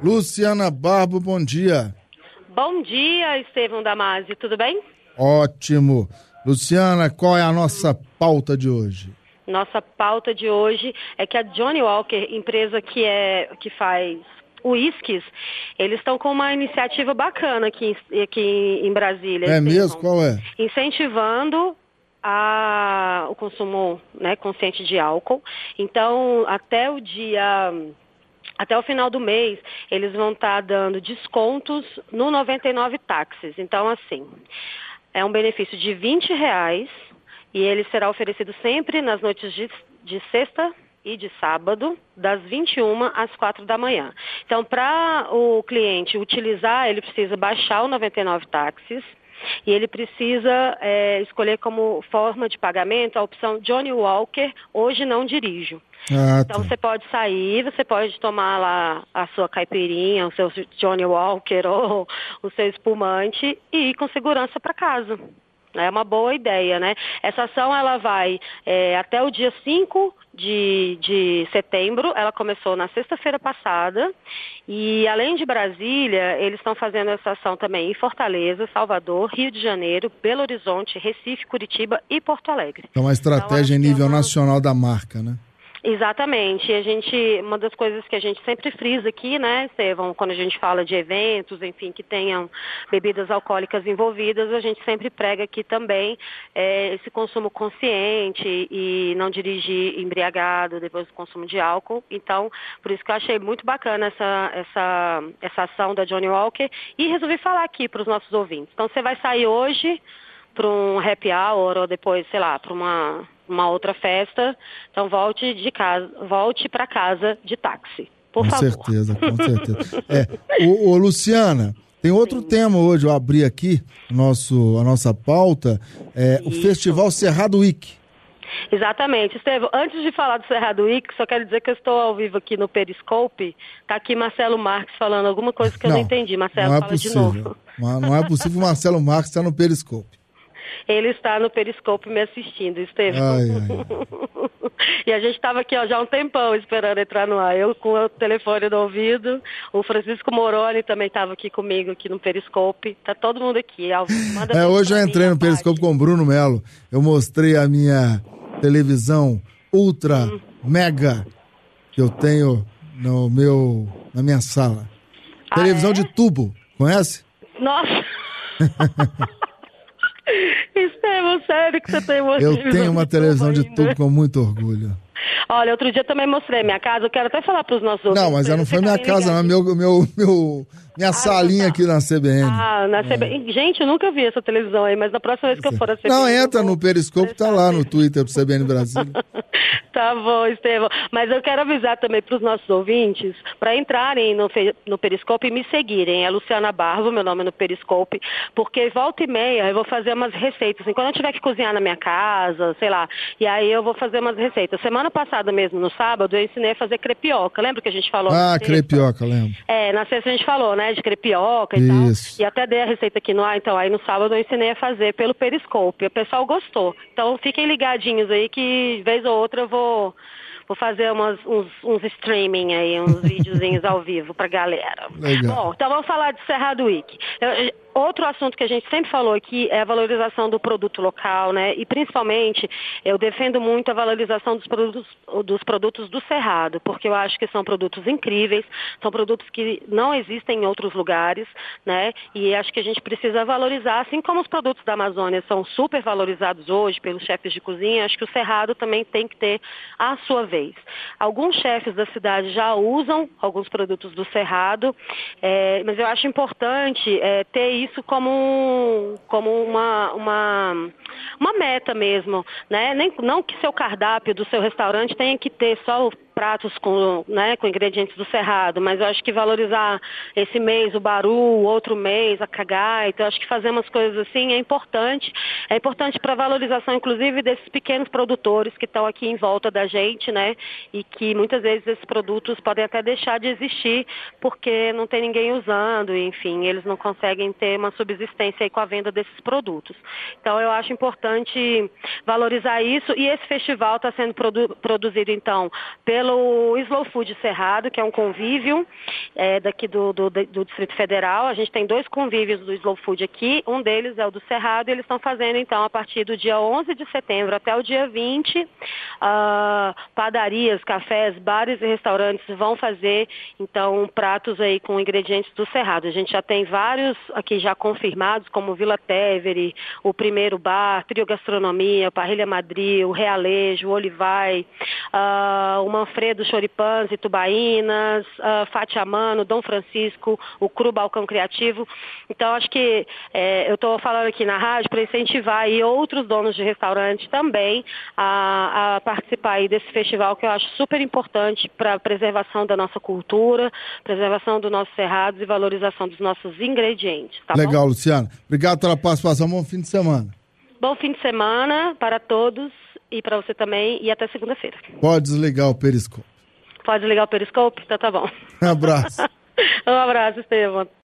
Luciana Barbo, bom dia. Bom dia, Estevão Damasio, tudo bem? Ótimo. Luciana, qual é a nossa pauta de hoje? Nossa pauta de hoje é que a Johnnie Walker, empresa que faz uísques, eles estão com uma iniciativa bacana aqui em Brasília. É mesmo? Qual é? Incentivando o consumo, né, consciente de álcool. Então, até o final do mês, eles vão estar dando descontos no 99 táxis. Então, assim, é um benefício de R$20 e ele será oferecido sempre nas noites de sexta e de sábado, das 21 às 4 da manhã. Então, para o cliente utilizar, ele precisa baixar o 99 táxis e ele precisa escolher como forma de pagamento a opção Johnnie Walker, hoje não dirijo. Então você pode sair, você pode tomar lá a sua caipirinha, o seu Johnnie Walker ou o seu espumante e ir com segurança para casa. É uma boa ideia, né? Essa ação ela vai até o dia 5 de setembro, ela começou na sexta-feira passada e além de Brasília, eles estão fazendo essa ação também em Fortaleza, Salvador, Rio de Janeiro, Belo Horizonte, Recife, Curitiba e Porto Alegre. É uma estratégia em nível nacional da marca, né? Exatamente. Uma das coisas que a gente sempre frisa aqui, né, Estevão, quando a gente fala de eventos, enfim, que tenham bebidas alcoólicas envolvidas, a gente sempre prega aqui também esse consumo consciente e não dirigir embriagado depois do consumo de álcool. Então, por isso que eu achei muito bacana essa ação da Johnnie Walker e resolvi falar aqui para os nossos ouvintes. Então, você vai sair hoje para um happy hour ou depois, sei lá, para uma outra festa, então volte para casa de táxi, por favor. Com certeza. Ô, Luciana, tem outro tema hoje, eu abri aqui a nossa pauta, o Festival Cerrado Week. Exatamente. Estevão, antes de falar do Cerrado Week, só quero dizer que eu estou ao vivo aqui no Periscope, tá aqui Marcelo Marques falando alguma coisa que eu não entendi. Marcelo, não é fala possível. de novo. Não é possível o Marcelo Marques estar no Periscope. Ele está no Periscope me assistindo, Estevão. E a gente estava aqui já há um tempão esperando entrar no ar. Eu com o telefone no ouvido, o Francisco Moroni também estava aqui comigo aqui no Periscope. Tá todo mundo aqui. Hoje eu entrei no Periscope com o Bruno Melo. Eu mostrei a minha televisão ultra mega que eu tenho na minha sala. Televisão de tubo, conhece? Nossa! Estevão, sério que você tem uma televisão? Eu tenho uma televisão de tubo com muito orgulho. Olha, outro dia também mostrei minha casa, eu quero até falar para os nossos ouvintes. Não, mas ela não foi minha casa, não, minha salinha aqui na CBN. Na CBN. Gente, eu nunca vi essa televisão aí, mas na próxima vez que eu for à CBN... Não, entra no Periscope, tá lá no Twitter do CBN Brasil. Tá bom, Estevão. Mas eu quero avisar também para os nossos ouvintes, para entrarem no Periscope e me seguirem. É Luciana Barbo, meu nome é no Periscope, porque volta e meia eu vou fazer umas receitas. Quando eu tiver que cozinhar na minha casa, sei lá, e aí eu vou fazer umas receitas. Semana passada mesmo, no sábado, eu ensinei a fazer crepioca. Lembra que a gente falou? Crepioca, lembro. Na sexta a gente falou, né, de crepioca e tal. E até dei a receita aqui no ar, então aí no sábado eu ensinei a fazer pelo Periscope. O pessoal gostou. Então fiquem ligadinhos aí que vez ou outra eu vou fazer uns streaming aí, uns videozinhos ao vivo pra galera. Legal. Bom, então vamos falar de Cerrado Week. Outro assunto que a gente sempre falou aqui é a valorização do produto local, né? E principalmente eu defendo muito a valorização dos produtos do Cerrado, porque eu acho que são produtos incríveis, são produtos que não existem em outros lugares, né? E acho que a gente precisa valorizar, assim como os produtos da Amazônia são super valorizados hoje pelos chefes de cozinha, acho que o Cerrado também tem que ter a sua vez. Alguns chefes da cidade já usam alguns produtos do Cerrado, mas eu acho importante ter isso como uma meta mesmo, né? Não que seu cardápio do seu restaurante tenha que ter só pratos com ingredientes do Cerrado, mas eu acho que valorizar esse mês o baru, o outro mês a cagaita, eu acho que fazer umas coisas assim é importante para a valorização, inclusive, desses pequenos produtores que estão aqui em volta da gente, né, e que muitas vezes esses produtos podem até deixar de existir porque não tem ninguém usando, enfim, eles não conseguem ter uma subsistência aí com a venda desses produtos. Então eu acho importante valorizar isso, e esse festival está sendo produzido então pela pelo Slow Food Cerrado, que é um convívio daqui do Distrito Federal. A gente tem 2 convívios do Slow Food aqui, um deles é o do Cerrado, e eles estão fazendo, então, a partir do dia 11 de setembro até o dia 20, padarias, cafés, bares e restaurantes vão fazer, então, pratos aí com ingredientes do Cerrado. A gente já tem vários aqui já confirmados, como Vila Tevere, o Primeiro Bar, Trio Gastronomia, Parrilha Madrid, o Realejo, o Olivai, o Manfredo Choripãs e Tubaínas, Fátia Mano, Dom Francisco, o Cru Balcão Criativo. Então, acho que eu estou falando aqui na rádio para incentivar aí outros donos de restaurante também a participar aí desse festival, que eu acho super importante para a preservação da nossa cultura, preservação dos nossos cerrados e valorização dos nossos ingredientes. Tá Legal, bom? Luciana. Obrigado pela participação. Bom fim de semana. Bom fim de semana para todos e para você também, e até segunda-feira. Pode desligar o Periscope. Pode ligar o Periscope? Então tá bom. Um abraço. Um abraço, Estevam.